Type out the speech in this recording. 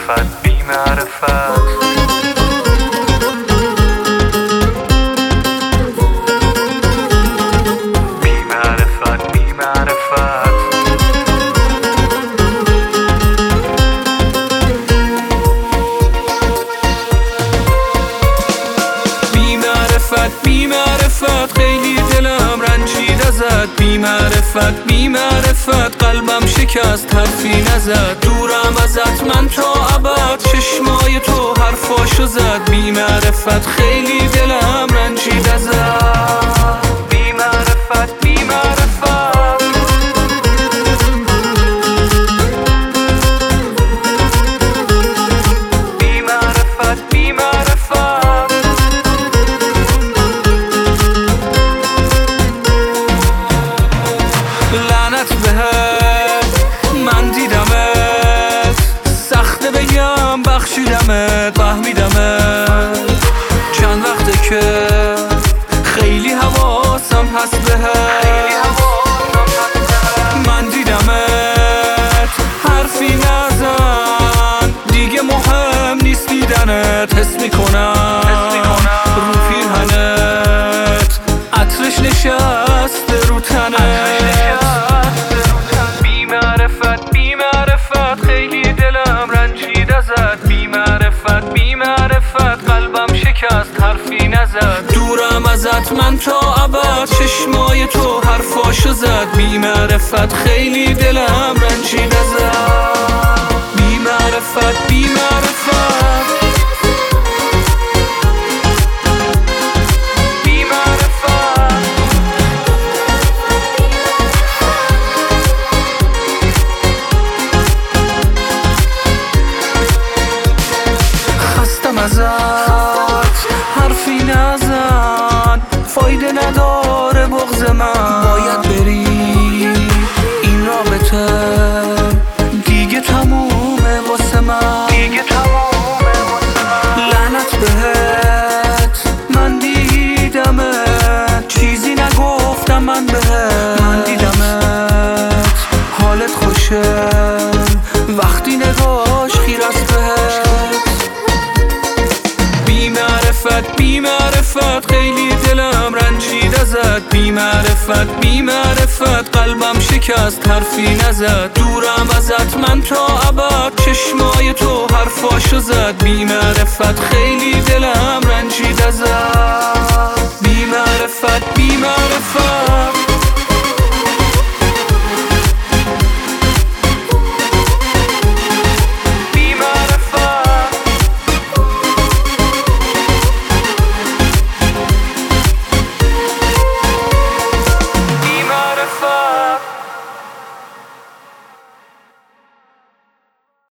معرفت بی معرفت بی معرفت خیلی دلم رنجید ازت، بی معرفت قلبم شکست حرفی نزد. دورم ازت من تا ابد، چشمای تو حرفاشو زد. بی معرفت خیلی دلم رنجید ازت، بی معرفت بی معرفت من دیدمت، سخته بگم بخشیدمت، فهمیدمت. چند وقته که خیلی حواسم هست بهت. من دیدمت حرفی نزن، دیگه مهم نیست دیدنت. حس میکنم رو پیرهنت عطرش نشسته رو تنت. خیلی دلم رنجید ازت، بی معرفت قلبم شکست حرفی نزد. دورم ازت من تا ابد، چشمای تو حرفاشو زد. بی معرفت خیلی دلم رنجید ازت، بی معرفت بی معرفت ازت حرفی نزن، فایده نداره بغض من. باید بری، این رابطه دیگه تمومه واسه من. لعنت بهت، من دیدمت، چیزی نگفتم من بهت. من دیدمت حالت خوشه وقتی نگاش خیر است بهت. بی معرفت خیلی دلم رنجید ازت، بی معرفت قلبم شکست حرفی نزد. دورم ازت من تا ابد، چشمای تو حرفاشو زد. بی معرفت خیلی دلم